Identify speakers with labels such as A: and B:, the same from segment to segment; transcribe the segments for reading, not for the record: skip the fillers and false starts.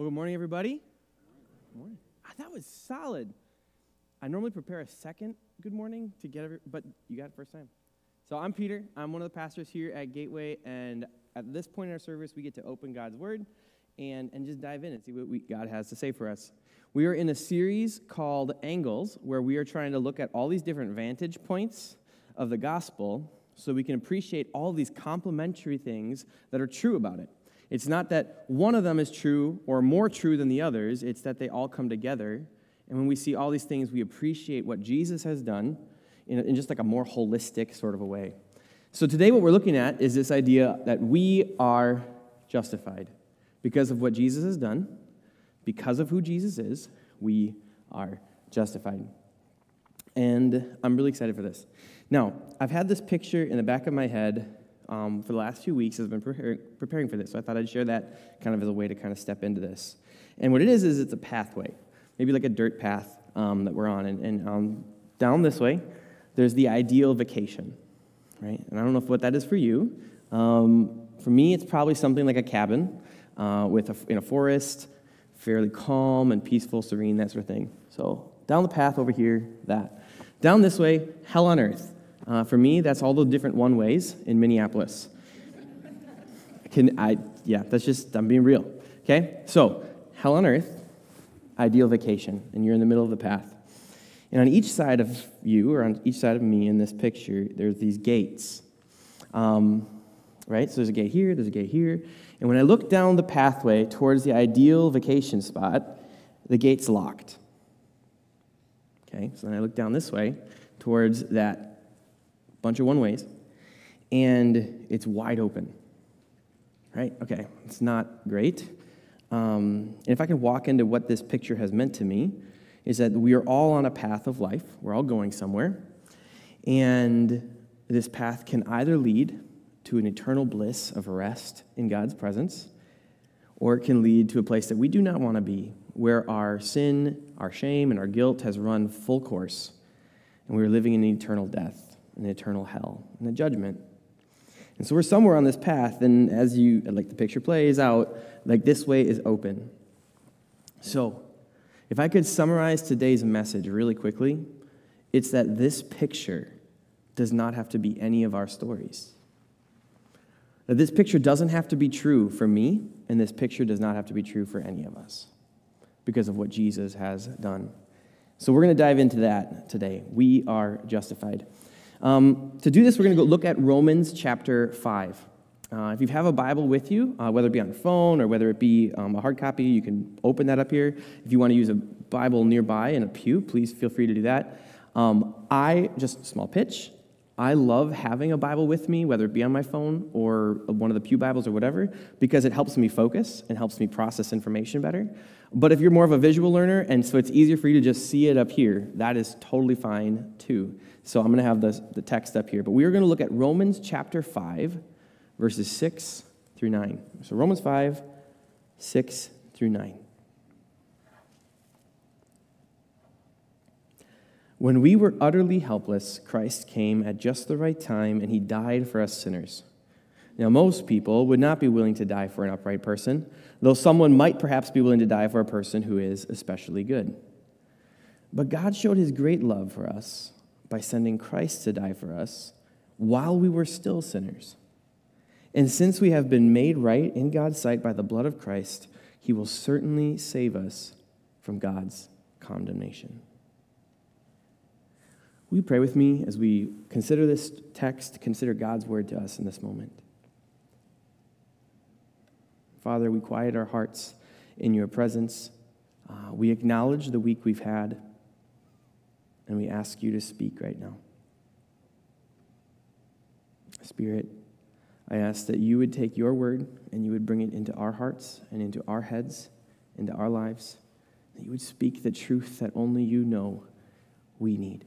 A: Well, good morning, everybody. Good morning. That was solid. I normally prepare a second good morning to get but you got it first time. So I'm Peter. I'm one of the pastors here at Gateway, and at this point in our service, we get to open God's Word and just dive in and see what God has to say for us. We are in a series called Angles, where we are trying to look at all these different vantage points of the gospel so we can appreciate all these complementary things that are true about it. It's not that one of them is true or more true than the others. It's that they all come together. And when we see all these things, we appreciate what Jesus has done in just like a more holistic sort of a way. So today what we're looking at is this idea that we are justified. Because of what Jesus has done, because of who Jesus is, we are justified. And I'm really excited for this. Now, I've had this picture in the back of my head for the last few weeks as I've been preparing for this, so I thought I'd share that kind of as a way to kind of step into this. And what it is it's a pathway, maybe like a dirt path that we're on. And down this way, there's the ideal vacation, right? And I don't know what that is for you. For me, it's probably something like a cabin in a forest, fairly calm and peaceful, serene, that sort of thing. So down the path over here, that. Down this way, hell on earth. For me, that's all the different one-ways in Minneapolis. I'm being real, okay? So, hell on earth, ideal vacation, and you're in the middle of the path. And on each side of you, or on each side of me in this picture, there's these gates, right? So there's a gate here, there's a gate here. And when I look down the pathway towards the ideal vacation spot, the gate's locked. Okay, so then I look down this way towards that bunch of one-ways, and it's wide open, right? Okay, it's not great. And if I can walk into what this picture has meant to me, is that we are all on a path of life. We're all going somewhere, and this path can either lead to an eternal bliss of rest in God's presence, or it can lead to a place that we do not want to be, where our sin, our shame, and our guilt has run full course, and we're living in eternal death, an eternal hell, and a judgment. And so we're somewhere on this path, and as the picture plays out, this way is open. So, if I could summarize today's message really quickly, it's that this picture does not have to be any of our stories. That this picture doesn't have to be true for me, and this picture does not have to be true for any of us because of what Jesus has done. So we're going to dive into that today. We are justified. To do this, we're going to go look at Romans chapter 5. If you have a Bible with you, whether it be on your phone or whether it be a hard copy, you can open that up here. If you want to use a Bible nearby in a pew, please feel free to do that. Just small pitch, I love having a Bible with me, whether it be on my phone or one of the pew Bibles or whatever, because it helps me focus and helps me process information better. But if you're more of a visual learner, and so it's easier for you to just see it up here, that is totally fine too. So I'm going to have the text up here. But we are going to look at Romans chapter 5, verses 6 through 9. So Romans 5, 6 through 9. When we were utterly helpless, Christ came at just the right time, and he died for us sinners. Now, most people would not be willing to die for an upright person, though someone might perhaps be willing to die for a person who is especially good. But God showed his great love for us by sending Christ to die for us while we were still sinners. And since we have been made right in God's sight by the blood of Christ, he will certainly save us from God's condemnation. Will you pray with me as we consider this text, consider God's word to us in this moment? Father, we quiet our hearts in your presence. We acknowledge the week we've had, and we ask you to speak right now. Spirit, I ask that you would take your word and you would bring it into our hearts and into our heads, into our lives, that you would speak the truth that only you know we need.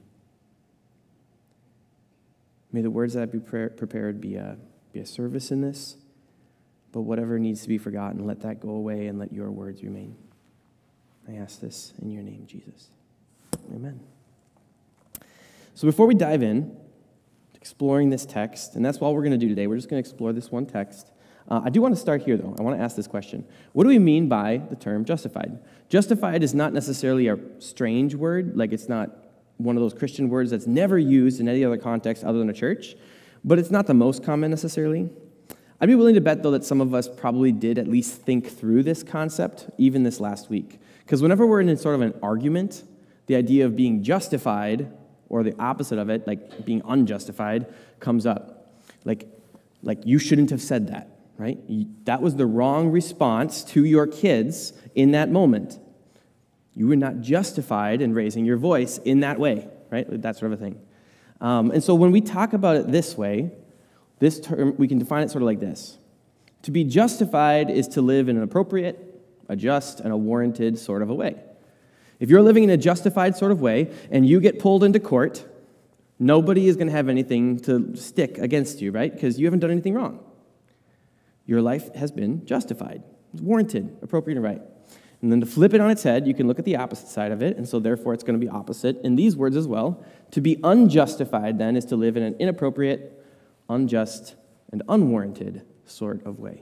A: May the words that I be prepared be a service in this, but whatever needs to be forgotten, let that go away and let your words remain. I ask this in your name, Jesus. Amen. So before we dive in, exploring this text, and that's all we're going to do today. We're just going to explore this one text. I do want to start here, though. I want to ask this question. What do we mean by the term justified? Justified is not necessarily a strange word, like it's not one of those Christian words that's never used in any other context other than a church, but it's not the most common necessarily. I'd be willing to bet, though, that some of us probably did at least think through this concept, even this last week. Because whenever we're in sort of an argument, the idea of being justified, or the opposite of it, like being unjustified, comes up. Like you shouldn't have said that, right? That was the wrong response to your kids in that moment. You were not justified in raising your voice in that way, right? That sort of a thing. And so when we talk about it this way, this term, we can define it sort of like this. To be justified is to live in an appropriate, a just, and a warranted sort of a way. If you're living in a justified sort of way and you get pulled into court, nobody is going to have anything to stick against you, right? Because you haven't done anything wrong. Your life has been justified. It's warranted, appropriate, and right. And then to flip it on its head, you can look at the opposite side of it, and so therefore it's going to be opposite in these words as well. To be unjustified, then, is to live in an inappropriate, unjust, and unwarranted sort of way.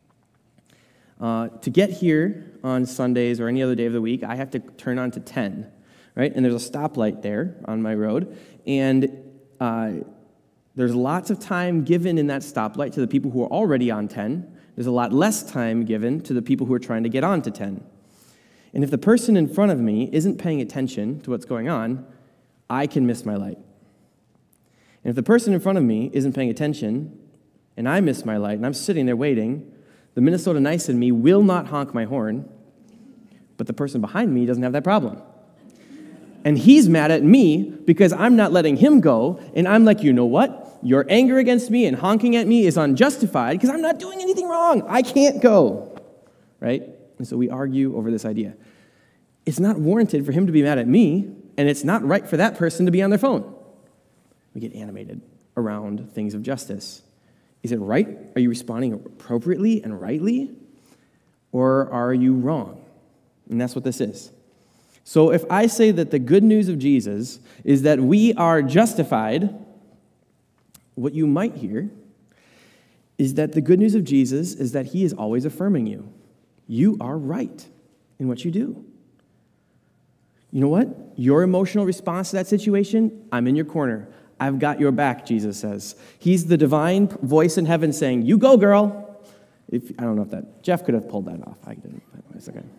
A: To get here on Sundays or any other day of the week, I have to turn on to 10, right? And there's a stoplight there on my road, and there's lots of time given in that stoplight to the people who are already on 10. There's a lot less time given to the people who are trying to get on to 10. And if the person in front of me isn't paying attention to what's going on, I can miss my light. And if the person in front of me isn't paying attention, and I miss my light, and I'm sitting there waiting, the Minnesota nice in me will not honk my horn, but the person behind me doesn't have that problem. And he's mad at me because I'm not letting him go, and I'm like, you know what? Your anger against me and honking at me is unjustified because I'm not doing anything wrong. I can't go, right? And so we argue over this idea. It's not warranted for him to be mad at me, and it's not right for that person to be on their phone. We get animated around things of justice. Is it right? Are you responding appropriately and rightly? Or are you wrong? And that's what this is. So if I say that the good news of Jesus is that we are justified, what you might hear is that the good news of Jesus is that he is always affirming you. You are right in what you do. You know what? Your emotional response to that situation, I'm in your corner. I've got your back, Jesus says. He's the divine voice in heaven saying, you go, girl. I don't know if that, Jeff could have pulled that off. I didn't, but it's okay.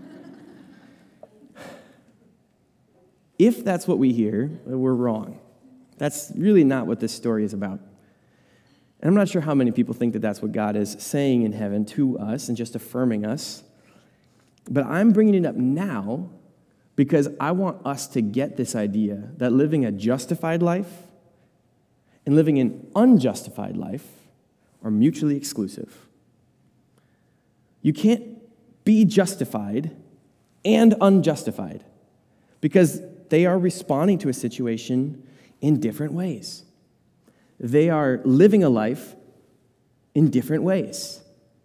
A: If that's what we hear, we're wrong. That's really not what this story is about. And I'm not sure how many people think that that's what God is saying in heaven to us and just affirming us. But I'm bringing it up now because I want us to get this idea that living a justified life and living an unjustified life are mutually exclusive. You can't be justified and unjustified because they are responding to a situation in different ways. They are living a life in different ways.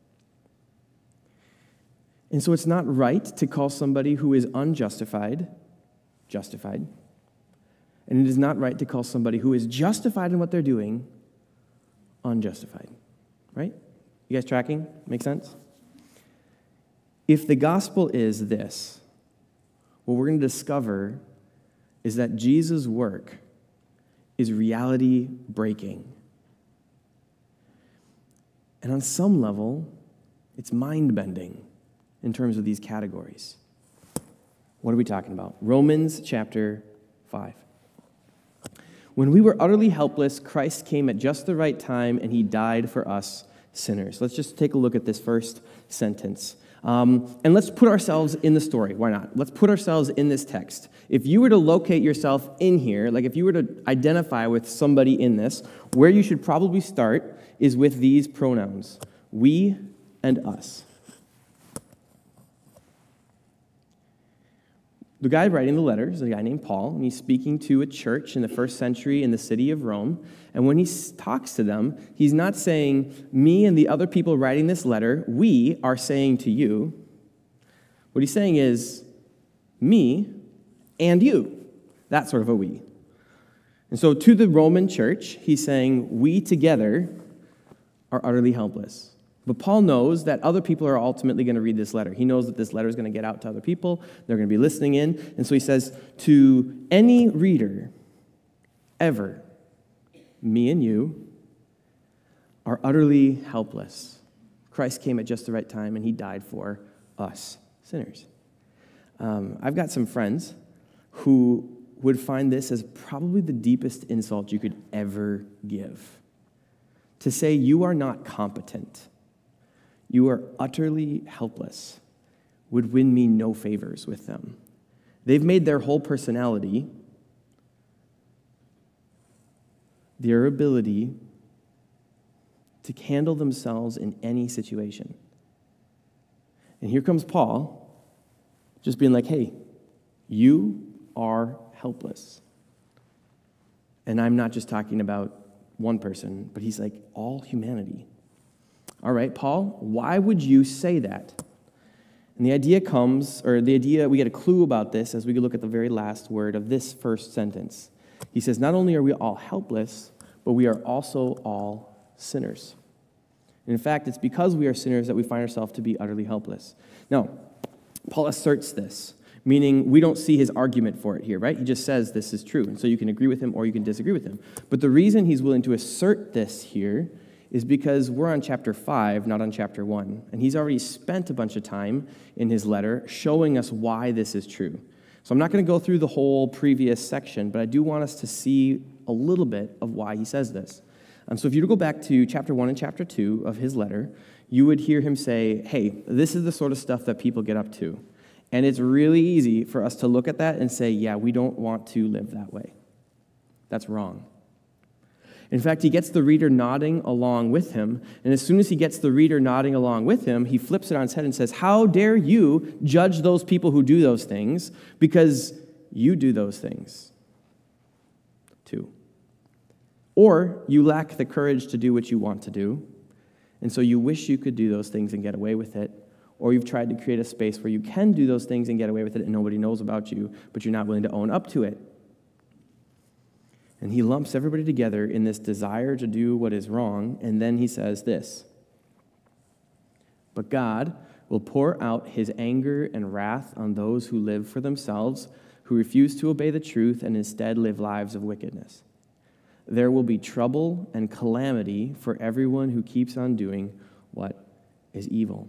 A: And so it's not right to call somebody who is unjustified, justified. And it is not right to call somebody who is justified in what they're doing, unjustified. Right? You guys tracking? Make sense? If the gospel is this, what we're going to discover is that Jesus' work is reality breaking. And on some level, it's mind-bending in terms of these categories. What are we talking about? Romans chapter 5. When we were utterly helpless, Christ came at just the right time, and he died for us sinners. Let's just take a look at this first sentence. And let's put ourselves in the story. Why not? Let's put ourselves in this text. If you were to locate yourself in here, like if you were to identify with somebody in this, where you should probably start is with these pronouns, we and us. The guy writing the letter is a guy named Paul, and he's speaking to a church in the first century in the city of Rome. And when he talks to them, he's not saying, me and the other people writing this letter, we are saying to you. What he's saying is, me and you. That sort of a we. And so to the Roman church, he's saying, we together are utterly helpless. But Paul knows that other people are ultimately going to read this letter. He knows that this letter is going to get out to other people. They're going to be listening in. And so he says, to any reader ever, me and you are utterly helpless. Christ came at just the right time, and he died for us sinners. I've got some friends who would find this as probably the deepest insult you could ever give. To say you are not competent, you are utterly helpless, would win me no favors with them. They've made their whole personality their ability to handle themselves in any situation. And here comes Paul, just being like, hey, you are helpless. And I'm not just talking about one person, but he's like, all humanity. All right, Paul, why would you say that? And the idea we get a clue about this as we look at the very last word of this first sentence. He says, not only are we all helpless, but we are also all sinners. And in fact, it's because we are sinners that we find ourselves to be utterly helpless. Now, Paul asserts this, meaning we don't see his argument for it here, right? He just says this is true. And so you can agree with him or you can disagree with him. But the reason he's willing to assert this here is because we're on chapter 5, not on chapter 1. And he's already spent a bunch of time in his letter showing us why this is true. So I'm not going to go through the whole previous section, but I do want us to see a little bit of why he says this. So if you were to go back to chapter 1 and chapter 2 of his letter, you would hear him say, hey, this is the sort of stuff that people get up to. And it's really easy for us to look at that and say, yeah, we don't want to live that way. That's wrong. In fact, he gets the reader nodding along with him, and as soon as he gets the reader nodding along with him, he flips it on its head and says, how dare you judge those people who do those things, because you do those things too. Or you lack the courage to do what you want to do, and so you wish you could do those things and get away with it, or you've tried to create a space where you can do those things and get away with it and nobody knows about you, but you're not willing to own up to it. And he lumps everybody together in this desire to do what is wrong, and then he says this, but God will pour out his anger and wrath on those who live for themselves, who refuse to obey the truth and instead live lives of wickedness. There will be trouble and calamity for everyone who keeps on doing what is evil.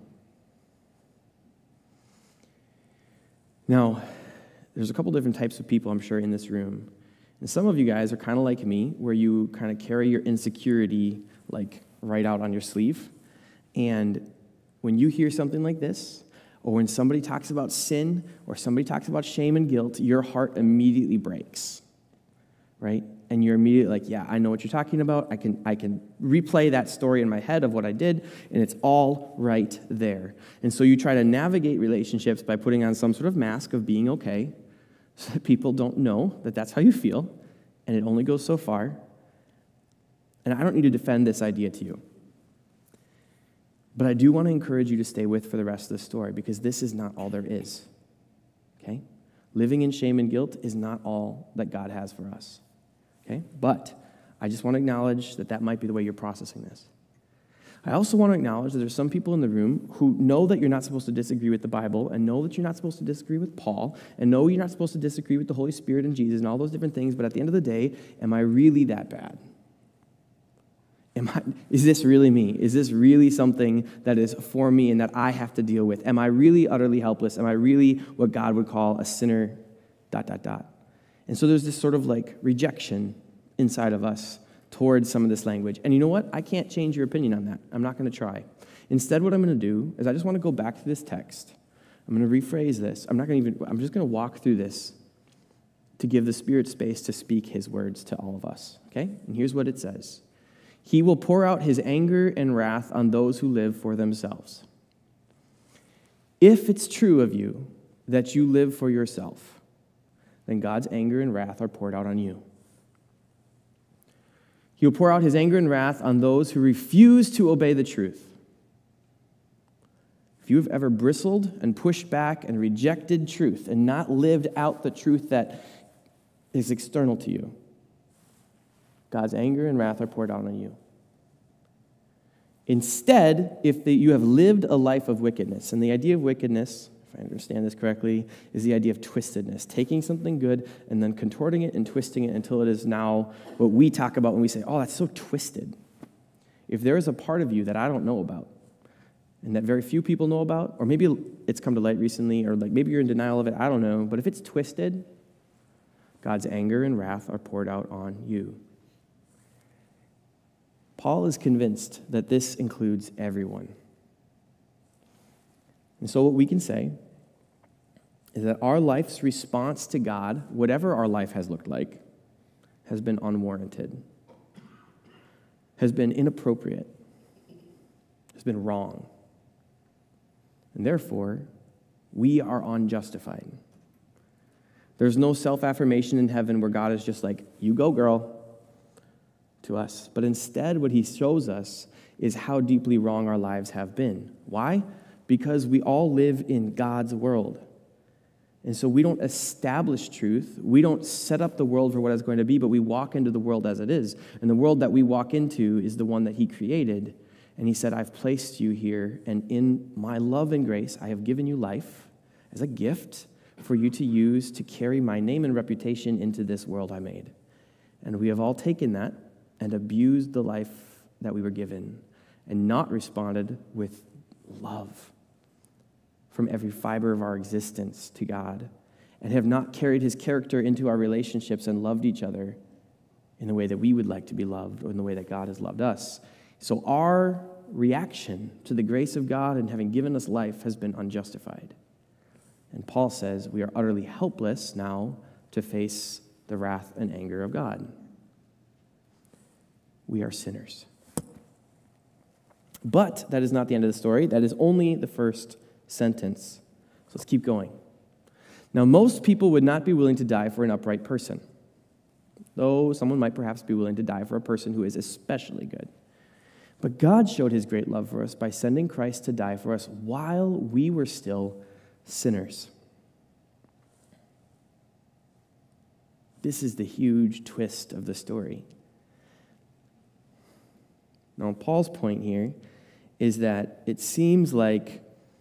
A: Now, there's a couple different types of people, I'm sure, in this room. And some of you guys are kind of like me, where you kind of carry your insecurity like right out on your sleeve. And when you hear something like this, or when somebody talks about sin, or somebody talks about shame and guilt, your heart immediately breaks, right? And you're immediately like, yeah, I know what you're talking about. I can replay that story in my head of what I did, and it's all right there. And so you try to navigate relationships by putting on some sort of mask of being okay, so that people don't know that that's how you feel, and it only goes so far. And I don't need to defend this idea to you. But I do want to encourage you to stay with for the rest of the story, because this is not all there is, okay? Living in shame and guilt is not all that God has for us, okay? But I just want to acknowledge that that might be the way you're processing this. I also want to acknowledge that there's some people in the room who know that you're not supposed to disagree with the Bible, and know that you're not supposed to disagree with Paul, and know you're not supposed to disagree with the Holy Spirit and Jesus and all those different things, but at the end of the day, am I really that bad? Is this really me? Is this really something that is for me and that I have to deal with? Am I really utterly helpless? Am I really what God would call a sinner, ... And so there's this sort of like rejection inside of us towards some of this language. And you know what? I can't change your opinion on that. I'm not going to try. Instead, what I'm going to do is I just want to go back to this text. I'm going to rephrase this. I'm just going to walk through this to give the Spirit space to speak his words to all of us. Okay? And here's what it says. He will pour out his anger and wrath on those who live for themselves. If it's true of you that you live for yourself, then God's anger and wrath are poured out on you. He will pour out his anger and wrath on those who refuse to obey the truth. If you have ever bristled and pushed back and rejected truth and not lived out the truth that is external to you, God's anger and wrath are poured out on you. Instead, you have lived a life of wickedness, and the idea of wickedness, if I understand this correctly, is the idea of twistedness, taking something good and then contorting it and twisting it until it is now what we talk about when we say, oh, that's so twisted. If there is a part of you that I don't know about, and that very few people know about, or maybe it's come to light recently, or like maybe you're in denial of it, I don't know, but if it's twisted, God's anger and wrath are poured out on you. Paul is convinced that this includes everyone. And so what we can say is that our life's response to God, whatever our life has looked like, has been unwarranted, has been inappropriate, has been wrong. And therefore, we are unjustified. There's no self-affirmation in heaven where God is just like, you go, girl, to us. But instead, what he shows us is how deeply wrong our lives have been. Why? Because we all live in God's world. And so we don't establish truth. We don't set up the world for what it's going to be, but we walk into the world as it is. And the world that we walk into is the one that he created. And he said, I've placed you here, and in my love and grace, I have given you life as a gift for you to use to carry my name and reputation into this world I made. And we have all taken that and abused the life that we were given and not responded with love from every fiber of our existence to God, and have not carried his character into our relationships and loved each other in the way that we would like to be loved or in the way that God has loved us. So our reaction to the grace of God and having given us life has been unjustified. And Paul says we are utterly helpless now to face the wrath and anger of God. We are sinners. But that is not the end of the story. That is only the first sentence. So let's keep going. Now, most people would not be willing to die for an upright person, though someone might perhaps be willing to die for a person who is especially good. But God showed his great love for us by sending Christ to die for us while we were still sinners. This is the huge twist of the story. Now, Paul's point here is that it seems like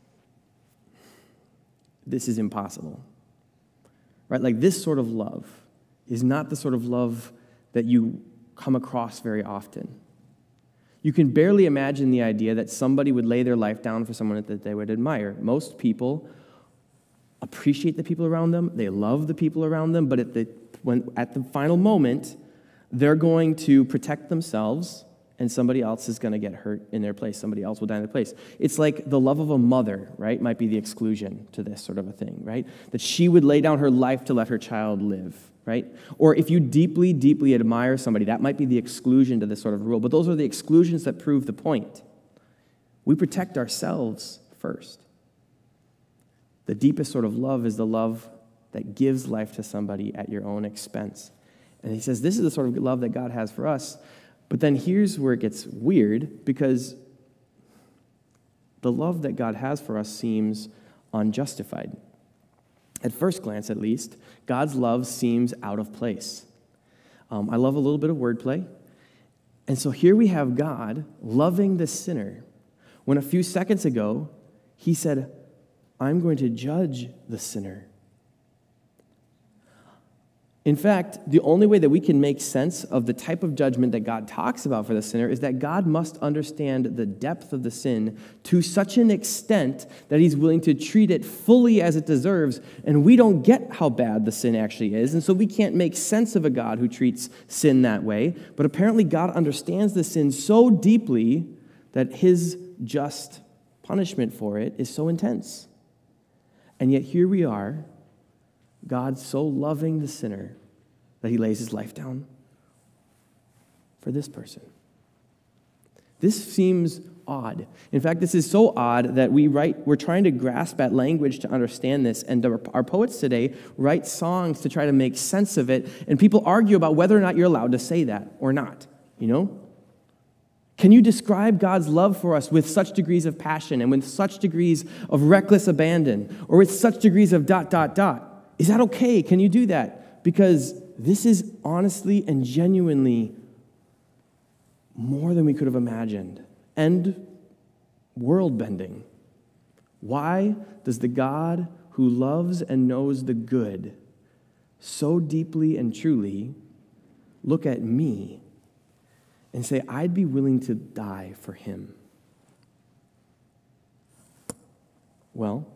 A: this is impossible, right? Like this sort of love is not the sort of love that you come across very often. You can barely imagine the idea that somebody would lay their life down for someone that they would admire. Most people appreciate the people around them. They love the people around them, but at the final moment, they're going to protect themselves, and somebody else is going to get hurt in their place. Somebody else will die in their place. It's like the love of a mother, right, might be the exclusion to this sort of a thing, right? That she would lay down her life to let her child live, right? Or if you deeply, deeply admire somebody, that might be the exclusion to this sort of rule. But those are the exclusions that prove the point. We protect ourselves first. The deepest sort of love is the love that gives life to somebody at your own expense. And he says this is the sort of love that God has for us. But then here's where it gets weird, because the love that God has for us seems unjustified. At first glance, at least, God's love seems out of place. I love a little bit of wordplay. And so here we have God loving the sinner, when a few seconds ago, he said, I'm going to judge the sinner. In fact, the only way that we can make sense of the type of judgment that God talks about for the sinner is that God must understand the depth of the sin to such an extent that he's willing to treat it fully as it deserves, and we don't get how bad the sin actually is, and so we can't make sense of a God who treats sin that way. But apparently God understands the sin so deeply that his just punishment for it is so intense. And yet here we are, God so loving the sinner that he lays his life down for this person. This seems odd. In fact, this is so odd that we're trying to grasp at language to understand this, and our poets today write songs to try to make sense of it, and people argue about whether or not you're allowed to say that or not, you know? Can you describe God's love for us with such degrees of passion and with such degrees of reckless abandon, or with such degrees of ... Is that okay? Can you do that? Because this is honestly and genuinely more than we could have imagined and world-bending. Why does the God who loves and knows the good so deeply and truly look at me and say, I'd be willing to die for him? Well,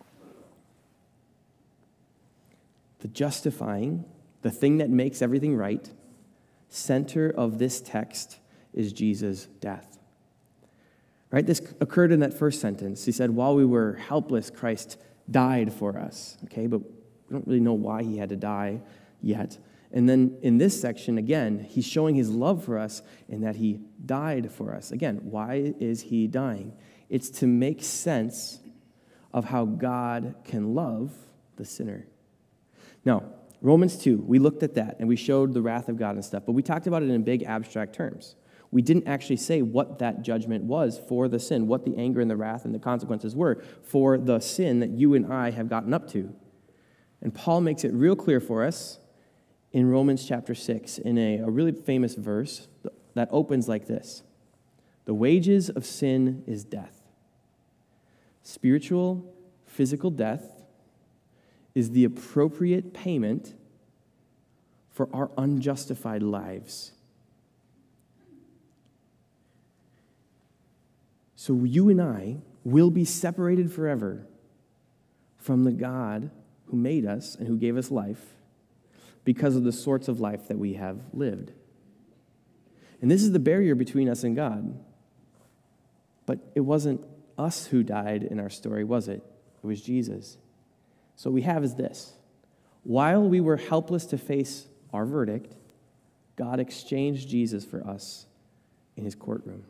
A: the justifying, the thing that makes everything right, center of this text is Jesus' death. Right? This occurred in that first sentence. He said, while we were helpless, Christ died for us. Okay, but we don't really know why he had to die yet. And then in this section, again, he's showing his love for us in that he died for us. Again, why is he dying? It's to make sense of how God can love the sinner. Now, Romans 2, we looked at that and we showed the wrath of God and stuff, but we talked about it in big abstract terms. We didn't actually say what that judgment was for the sin, what the anger and the wrath and the consequences were for the sin that you and I have gotten up to. And Paul makes it real clear for us in Romans chapter 6 in a really famous verse that opens like this. The wages of sin is death. Spiritual, physical death is the appropriate payment for our unjustified lives. So you and I will be separated forever from the God who made us and who gave us life because of the sorts of life that we have lived. And this is the barrier between us and God. But it wasn't us who died in our story, was it? It was Jesus. So what we have is this. While we were helpless to face our verdict, God exchanged Jesus for us in his courtroom.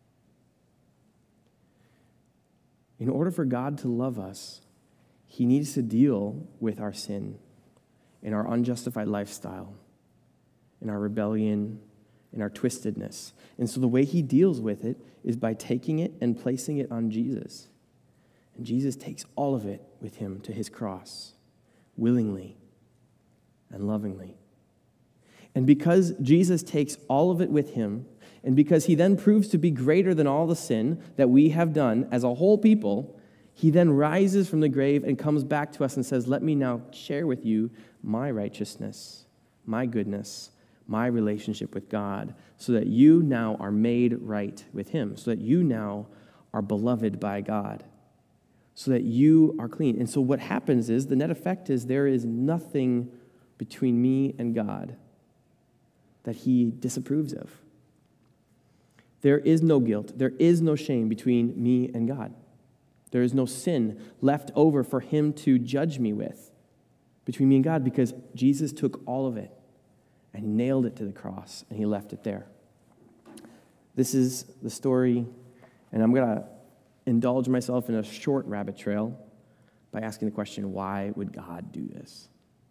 A: In order for God to love us, he needs to deal with our sin and our unjustified lifestyle, in our rebellion, in our twistedness. And so the way he deals with it is by taking it and placing it on Jesus. And Jesus takes all of it with him to his cross, willingly and lovingly. And because Jesus takes all of it with him, and because he then proves to be greater than all the sin that we have done as a whole people, he then rises from the grave and comes back to us and says, let me now share with you my righteousness, my goodness, my relationship with God, so that you now are made right with him, so that you now are beloved by God, so that you are clean. And so what happens is, the net effect is there is nothing between me and God that he disapproves of. There is no guilt. There is no shame between me and God. There is no sin left over for him to judge me with between me and God, because Jesus took all of it and he nailed it to the cross and he left it there. This is the story, and I'm going to indulge myself in a short rabbit trail by asking the question, why would God do this?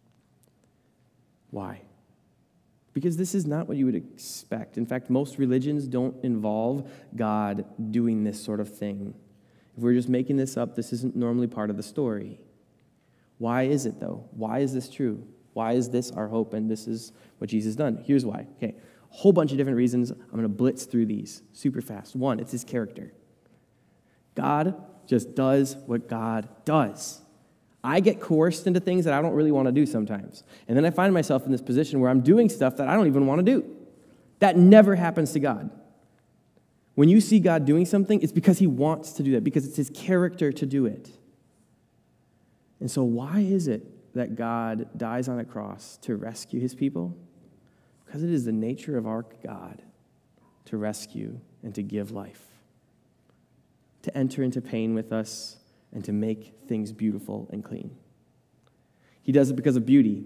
A: Why? Because this is not what you would expect. In fact, most religions don't involve God doing this sort of thing. If we're just making this up, this isn't normally part of the story. Why is it, though? Why is this true? Why is this our hope, and this is what Jesus has done? Here's why. Okay, a whole bunch of different reasons. I'm going to blitz through these super fast. One, it's his character. God just does what God does. I get coerced into things that I don't really want to do sometimes. And then I find myself in this position where I'm doing stuff that I don't even want to do. That never happens to God. When you see God doing something, it's because he wants to do that, because it's his character to do it. And so why is it that God dies on a cross to rescue his people? Because it is the nature of our God to rescue and to give life, to enter into pain with us, and to make things beautiful and clean. He does it because of beauty.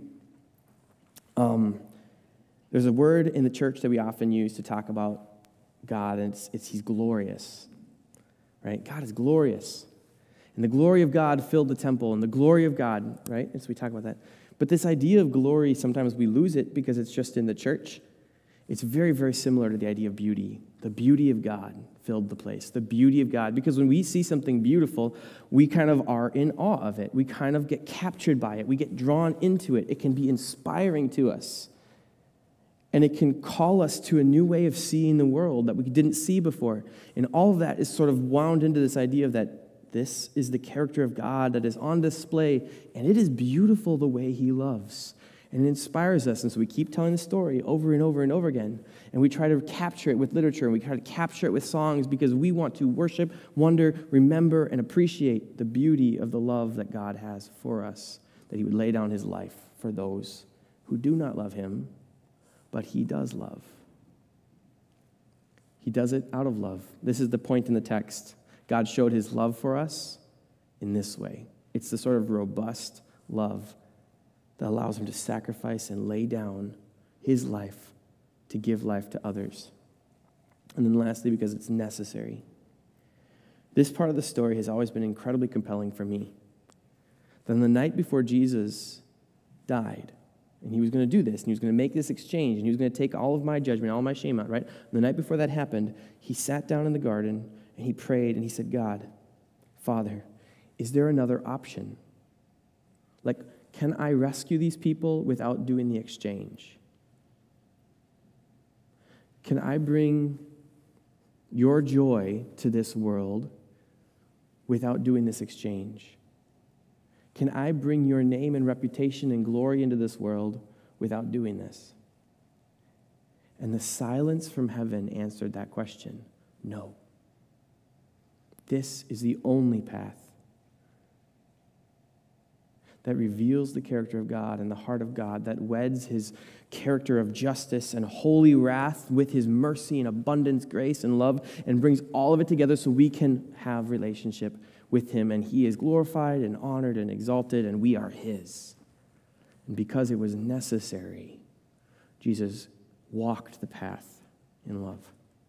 A: There's a word in the church that we often use to talk about God, and it's he's glorious, right? God is glorious. And the glory of God filled the temple, and the glory of God, right? And so we talk about that. But this idea of glory, sometimes we lose it because it's just in the church. It's very, very similar to the idea of beauty. The beauty of God filled the place. The beauty of God. Because when we see something beautiful, we kind of are in awe of it. We kind of get captured by it. We get drawn into it. It can be inspiring to us. And it can call us to a new way of seeing the world that we didn't see before. And all of that is sort of wound into this idea of that this is the character of God that is on display, and it is beautiful the way he loves. And it inspires us, and so we keep telling the story over and over and over again. And we try to capture it with literature, and we try to capture it with songs because we want to worship, wonder, remember, and appreciate the beauty of the love that God has for us, that he would lay down his life for those who do not love him, but he does love. He does it out of love. This is the point in the text. God showed his love for us in this way. It's the sort of robust love that allows him to sacrifice and lay down his life to give life to others. And then lastly, because it's necessary. This part of the story has always been incredibly compelling for me. Then the night before Jesus died, and he was going to do this, and he was going to make this exchange, and he was going to take all of my judgment, all my shame out, right? The night before that happened, he sat down in the garden, and he prayed, and he said, God, Father, is there another option? Like, can I rescue these people without doing the exchange? Can I bring your joy to this world without doing this exchange? Can I bring your name and reputation and glory into this world without doing this? And the silence from heaven answered that question. No. This is the only path that reveals the character of God and the heart of God, that weds his character of justice and holy wrath with his mercy and abundance, grace and love, and brings all of it together so we can have relationship with him, and he is glorified and honored and exalted, and we are his. And because it was necessary, Jesus walked the path in love.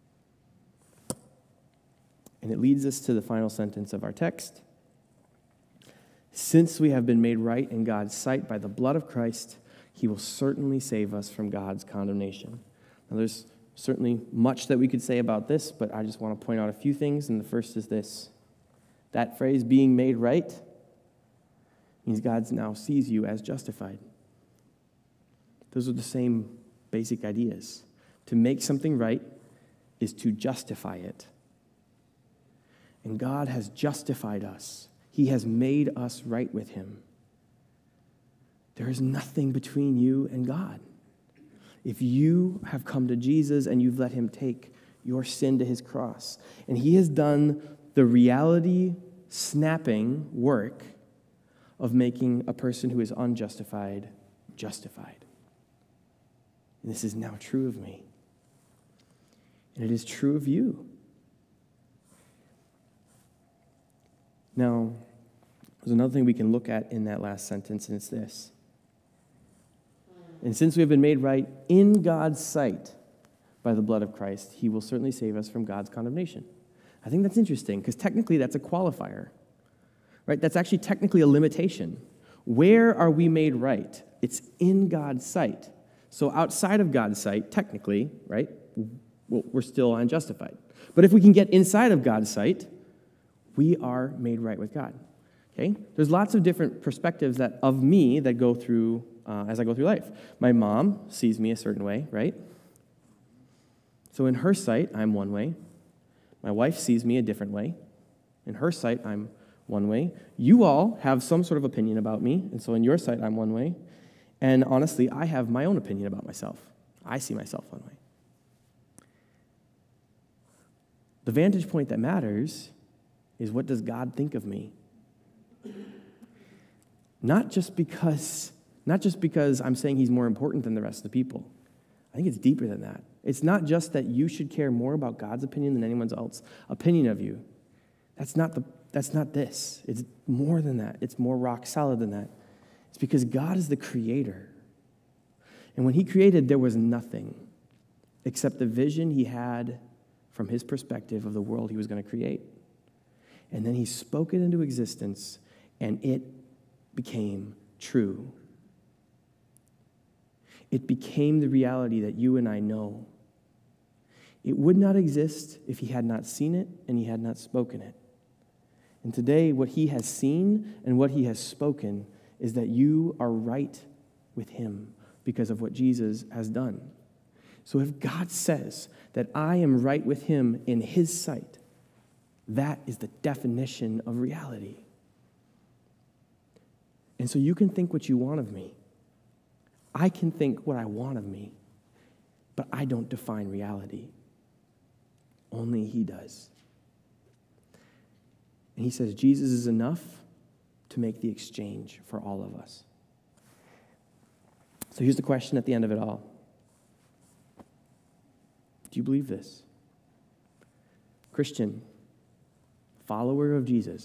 A: And it leads us to the final sentence of our text. Since we have been made right in God's sight by the blood of Christ, he will certainly save us from God's condemnation. Now, there's certainly much that we could say about this, but I just want to point out a few things, and the first is this. That phrase, being made right, means God now sees you as justified. Those are the same basic ideas. To make something right is to justify it. And God has justified us. He has made us right with him. There is nothing between you and God. If you have come to Jesus and you've let him take your sin to his cross, and he has done the reality-snapping work of making a person who is unjustified justified. And this is now true of me. And it is true of you. Now, there's another thing we can look at in that last sentence, and it's this. And since we have been made right in God's sight by the blood of Christ, he will certainly save us from God's condemnation. I think that's interesting, because technically that's a qualifier, right? That's actually technically a limitation. Where are we made right? It's in God's sight. So outside of God's sight, technically, right, well, we're still unjustified. But if we can get inside of God's sight, we are made right with God. Okay? There's lots of different perspectives of me that go through as I go through life. My mom sees me a certain way, right? So in her sight, I'm one way. My wife sees me a different way. In her sight, I'm one way. You all have some sort of opinion about me, and so in your sight, I'm one way. And honestly, I have my own opinion about myself. I see myself one way. The vantage point that matters is, what does God think of me? Not just because I'm saying he's more important than the rest of the people. I think it's deeper than that. It's not just that you should care more about God's opinion than anyone else's opinion of you. That's not this. It's more than that. It's more rock solid than that. It's because God is the creator. And when he created, there was nothing except the vision he had from his perspective of the world he was going to create. And then he spoke it into existence, and it became true. It became the reality that you and I know. It would not exist if he had not seen it and he had not spoken it. And today, what he has seen and what he has spoken is that you are right with him because of what Jesus has done. So if God says that I am right with him in his sight, that is the definition of reality. And so you can think what you want of me. I can think what I want of me, but I don't define reality. Only he does. And he says Jesus is enough to make the exchange for all of us. So here's the question at the end of it all. Do you believe this? Christian, follower of Jesus,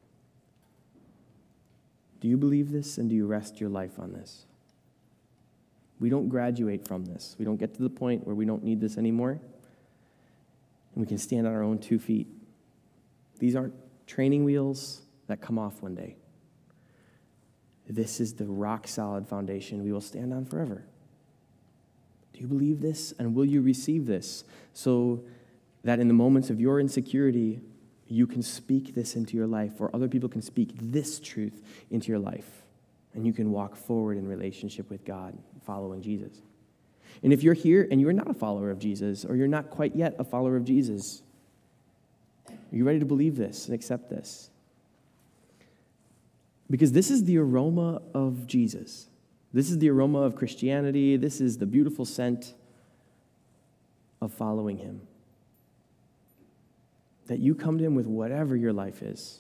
A: do you believe this and do you rest your life on this? We don't graduate from this. We don't get to the point where we don't need this anymore and we can stand on our own 2 feet. These aren't training wheels that come off one day. This is the rock-solid foundation we will stand on forever. Do you believe this? And will you receive this so that in the moments of your insecurity, you can speak this into your life, or other people can speak this truth into your life, and you can walk forward in relationship with God, following Jesus? And if you're here and you're not a follower of Jesus, or you're not quite yet a follower of Jesus, are you ready to believe this and accept this? Because this is the aroma of Jesus. This is the aroma of Christianity. This is the beautiful scent of following him. That you come to him with whatever your life is,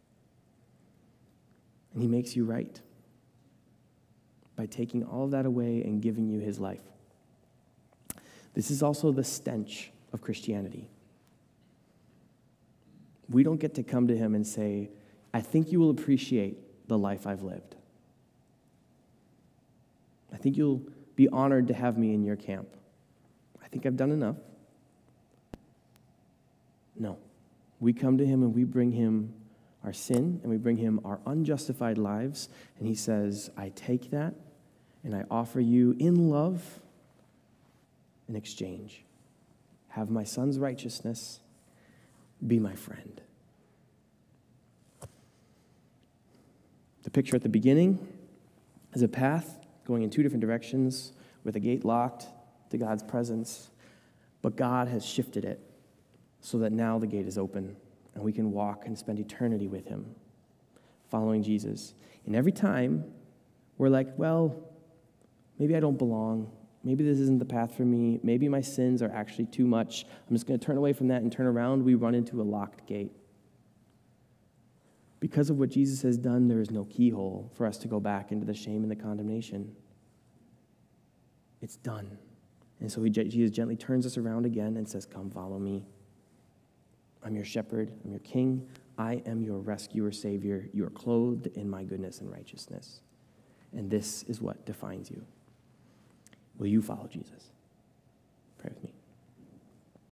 A: and he makes you right by taking all of that away and giving you his life. This is also the stench of Christianity. We don't get to come to him and say, I think you will appreciate the life I've lived. I think you'll be honored to have me in your camp. I think I've done enough. No. We come to him and we bring him our sin and we bring him our unjustified lives. And he says, I take that and I offer you in love in exchange. Have my son's righteousness, be my friend. The picture at the beginning is a path going in 2 different directions with a gate locked to God's presence, but God has shifted it so that now the gate is open and we can walk and spend eternity with him, following Jesus. And every time we're like, well, maybe I don't belong. Maybe this isn't the path for me. Maybe my sins are actually too much. I'm just going to turn away from that and turn around. We run into a locked gate. Because of what Jesus has done, there is no keyhole for us to go back into the shame and the condemnation. It's done. And so Jesus gently turns us around again and says, come, follow me. I'm your shepherd. I'm your king. I am your rescuer, savior. You are clothed in my goodness and righteousness. And this is what defines you. Will you follow Jesus? Pray with me.